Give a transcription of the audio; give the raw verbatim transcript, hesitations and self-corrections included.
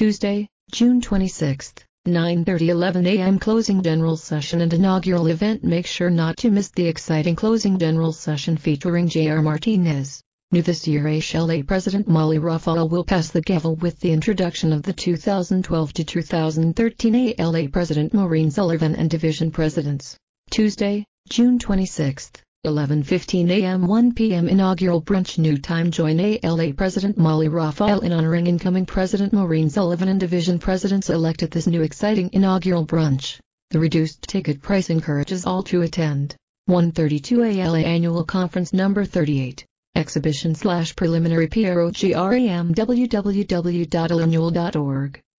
Tuesday, June twenty-sixth, nine thirty to eleven a m Closing General Session and Inaugural Event. Make sure not to miss the exciting Closing General Session featuring J R Martinez. New this year, H L A President Molly Raphael will pass the gavel with the introduction of the two thousand twelve to two thousand thirteen A L A President Maureen Sullivan and Division Presidents. Tuesday, June twenty-sixth, eleven fifteen a m one p m Inaugural Brunch. New time. Join A L A President Molly Raphael in honoring incoming President Maureen Sullivan and Division Presidents-elect at this new exciting inaugural brunch. The reduced ticket price encourages all to attend. one thirty-two A L A Annual Conference Number thirty-eight. Exhibition slash preliminary program w w w dot annual dot org